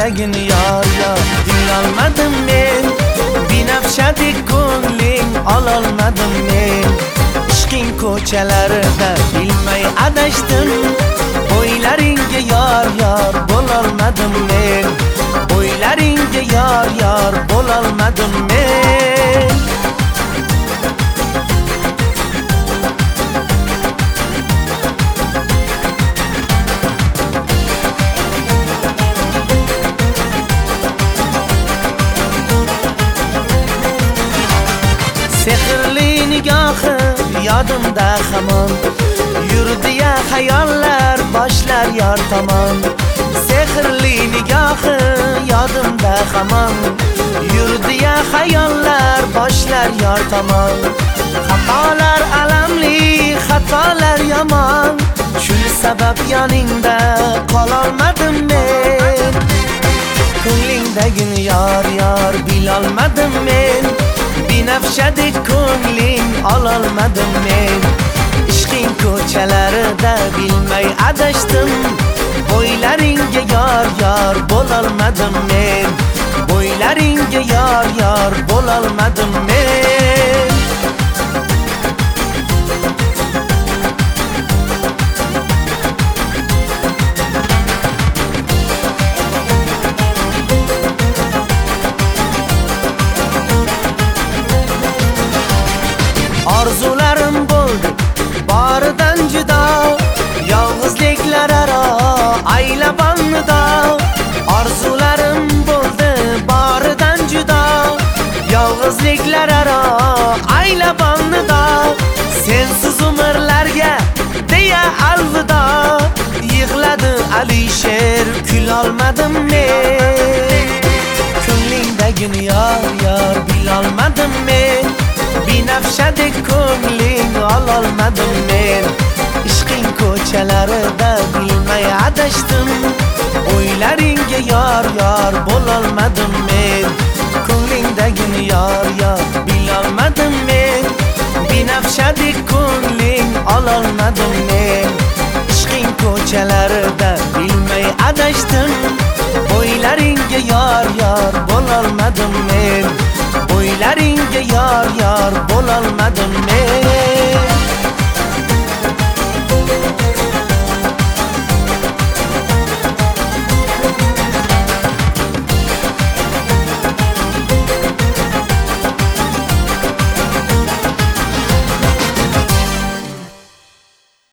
ko'nglingdagini yor yor bilolmadim men, binafshadek ko'ngling ololmadim men. Ishqing ko'chalarida bilmay adashdim, o'ylaringga yor yor bo'lolmadim men, o'ylaringga yor yor bo'lolmadim men. Sehrli nigohi yodimda hamon, yurdi-ya xayollar boshlar yor tomon. Sehrli nigohi yodimda hamon, yurdi-ya xayollar boshlar yor tomon. Xatolar alamli, xatolar yomon, shuni sabab yoningda qololmadim men. Ko'nglingdagini yor yor bilolmadim men, binafshadek ko'ngling ololmadim men. Ishqing ko'chalarida bilmay adashdim, o'ylaringga yor yor bo'lolmadim men, o'ylaringga yor yor bo'lolmadim men. Orzularim bo'ldi boridan judo, yolg'izliklar aro aylabonida. Orzularim bo'ldi boridan judo, yolg'izliklar aro aylabonida. Sensiz umrlarga deya alvido, yig'ladi Alisher kulolmadim men. Ko'nglingdagini yor yor bilolmadim men, binafshadek ko'ngling ololmadim men. Ishqing ko'chalarida bilmay adashdim, o'ylaringga yor yor bo'lolmadim men. Ko'nglingdagini yor yor bilolmadim men, binafshadek ko'ngling ololmadim men. Ishqing ko'chalarida bilmay adashdim, o'ylaringga yor yor bo'lolmadim men, o'ylaringga yor yor bo'lolmadim men.